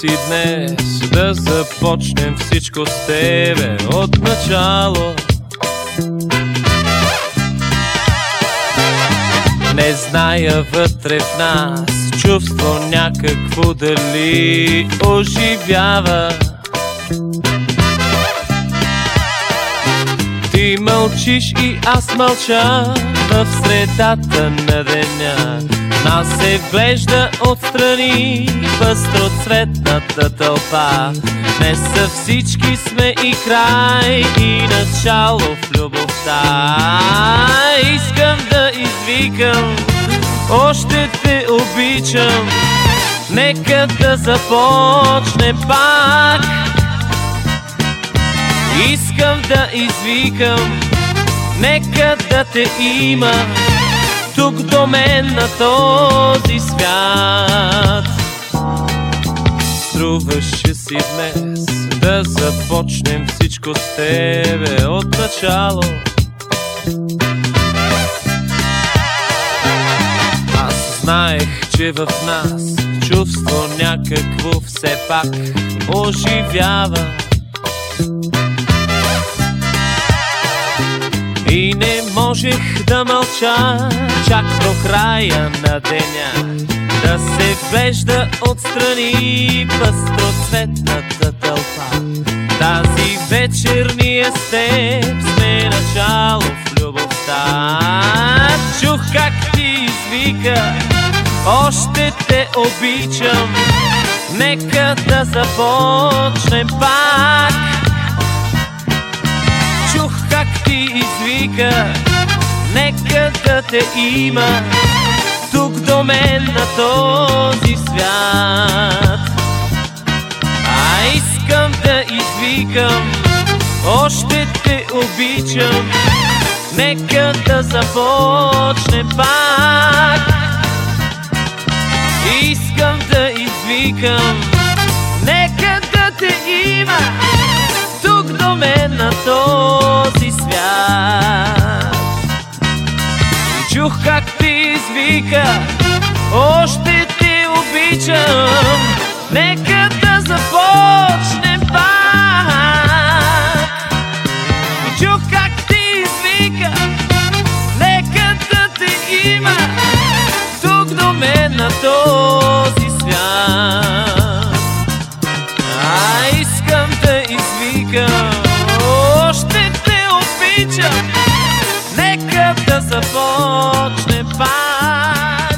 си днес, да започнем всичко с тебе от начало. Не зная вътре в нас чувство някакво дали оживява. Ти мълчиш и аз мълча в средата на деня. Нас се вглежда отстрани пъстроцветната тълпа. Не са всички сме и край, и начало в любовта. Искам да извикам, още те обичам. Нека да започне пак. Искам да извикам, нека да те има тук до мен на този свят. Струваше си днес да започнем всичко с тебе от начало. Аз знаех, че в нас чувство някакво все пак оживява. И не можех да мълча чак до края на деня, да се вглежда отстрани пъстроцветната тълпа. Тази вечер ние с теб сме начало в любовта. Чух как ти извика, още те обичам. Нека да започнем пак. Чух как ти извика, нека да те има тук до мен на този свят. А искам да извикам, още те обичам. Нека да започне пак. Искам да извикам, нека да те има тук до мен на този свят. И чух как ти извика, още те обичам. Нека да започнем пак. И чух как ти извика, нека да те има тук до мен на този свят. А искам да извикам, още те обичам. Нека да започне пак.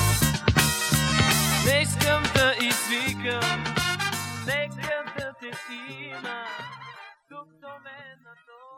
Не искам да извикам, нека да те има тук до мен на този